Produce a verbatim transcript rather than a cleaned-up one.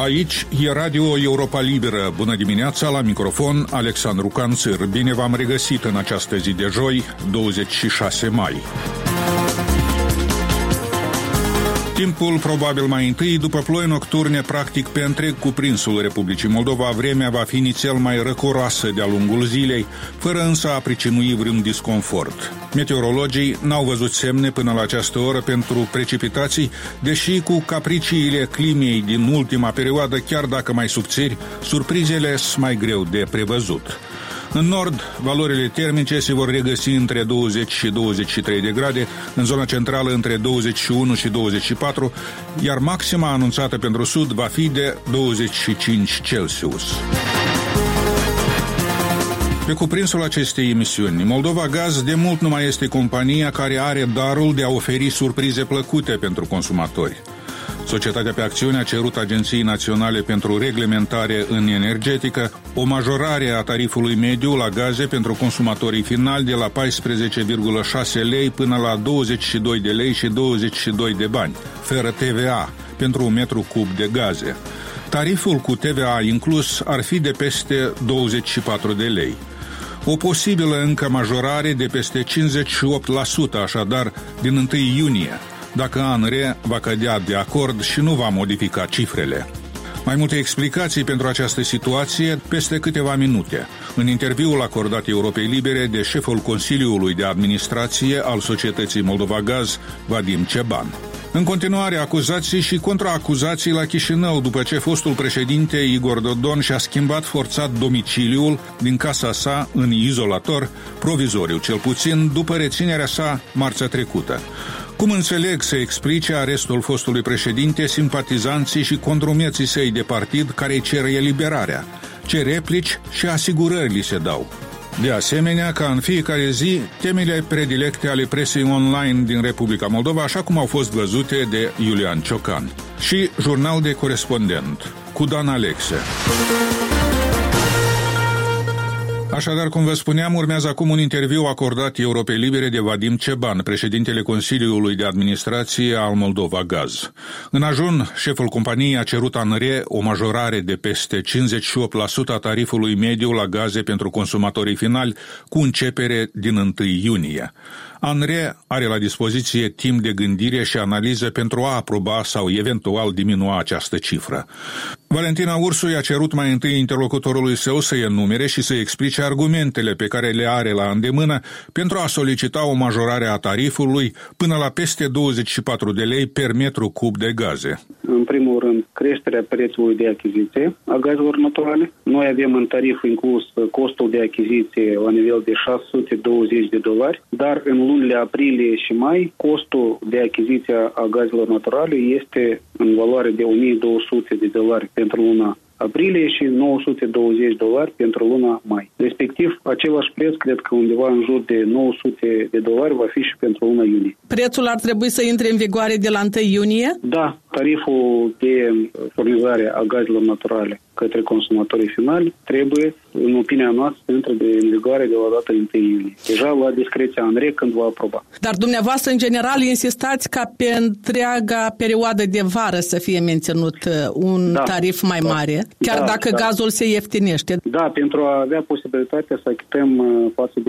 Aici e Radio Europa Liberă. Bună dimineața, la microfon Alexandru Canțir. Bine v-am regăsit în această zi de joi, douăzeci și șase mai. Timpul probabil mai întâi, după ploi nocturne, practic pe întreg cuprinsul Republicii Moldova, vremea va fi inițial mai răcoroasă de-a lungul zilei, fără însă a pricinui vreun disconfort. Meteorologii n-au văzut semne până la această oră pentru precipitații, deși cu capriciile climei din ultima perioadă, chiar dacă mai subțiri, surprizele sunt mai greu de prevăzut. În nord, valorile termice se vor regăsi între douăzeci și douăzeci și trei de grade, în zona centrală între douăzeci și unu și douăzeci și patru, iar maxima anunțată pentru sud va fi de douăzeci și cinci Celsius. Pe cuprinsul acestei emisiuni, Moldova Gaz de mult nu mai este compania care are darul de a oferi surprize plăcute pentru consumatori. Societatea pe acțiune a cerut Agenției Naționale pentru Reglementare în Energetică o majorare a tarifului mediu la gaze pentru consumatorii finali de la paisprezece virgulă șase lei până la douăzeci și doi de lei și douăzeci și doi de bani, fără T V A, pentru un metru cub de gaze. Tariful cu T V A inclus ar fi de peste douăzeci și patru de lei. O posibilă încă majorare de peste cincizeci și opt la sută, așadar, din întâi iunie, dacă ANRE va cădea de acord și nu va modifica cifrele. Mai multe explicații pentru această situație peste câteva minute, în interviul acordat Europei Libere de șeful Consiliului de Administrație al Societății Moldova Gaz, Vadim Ceban. În continuare, acuzații și contraacuzații la Chișinău, după ce fostul președinte Igor Dodon și-a schimbat forțat domiciliul din casa sa în izolator, provizoriu cel puțin, după reținerea sa marțea trecută. Cum înțeleg să explice arestul fostului președinte simpatizanții și condrumeții săi de partid care îi cer eliberarea? Ce replici și asigurări li se dau? De asemenea, ca în fiecare zi, temele predilecte ale presei online din Republica Moldova, așa cum au fost văzute de Iulian Ciocan. Și jurnal de corespondent cu Dan Alexe. Așadar, cum vă spuneam, urmează acum un interviu acordat Europei Libere de Vadim Ceban, președintele Consiliului de Administrație al Moldova Gaz. În ajun, șeful companiei a cerut ANRE o majorare de peste cincizeci și opt la sută a tarifului mediu la gaze pentru consumatorii finali, cu începere din întâi iunie. ANRE are la dispoziție timp de gândire și analiză pentru a aproba sau eventual diminua această cifră. Valentina Ursu i-a cerut mai întâi interlocutorului său să enumere și să explice argumentele pe care le are la îndemână pentru a solicita o majorare a tarifului până la peste douăzeci și patru de lei per metru cub de gaze. În primul rând, creșterea prețului de achiziție a gazelor naturale. Noi avem în tarif inclus costul de achiziție la nivel de șase sute douăzeci de dolari, dar în lunile aprilie și mai, costul de achiziție a gazelor naturale este în valoare de o mie două sute de dolari pentru luna aprilie și nouă sute douăzeci dolari pentru luna mai. Respectiv, același preț, cred că undeva în jur de nouă sute de dolari va fi și pentru luna iunie. Prețul ar trebui să intre în vigoare de la întâi iunie? Da, tariful de furnizare a gazelor naturale către consumatorii finali trebuie, în opinia noastră, să intre în vigoare de la data întâi iunie. Deja la discreția ANRE când va aproba. Dar dumneavoastră, în general, insistați ca pe întreaga perioadă de vară să fie menținut un da, tarif mai da, mare, chiar da, dacă da. gazul se ieftinește. Da, pentru a avea posibilitatea să achităm față de